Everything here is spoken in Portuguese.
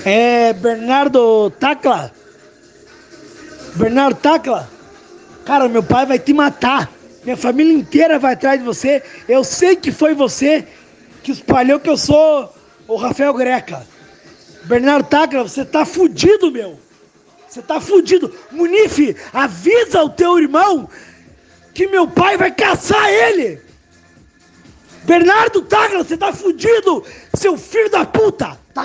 Bernardo Tacla? Bernardo Tacla? Cara, meu pai vai te matar. Minha família inteira vai atrás de você. Eu sei que foi você que espalhou que eu sou o Rafael Greca. Bernardo Tacla, você tá fudido, meu. Você tá fudido. Munife, avisa o teu irmão que meu pai vai caçar ele. Bernardo Tacla, você tá fudido, seu filho da puta.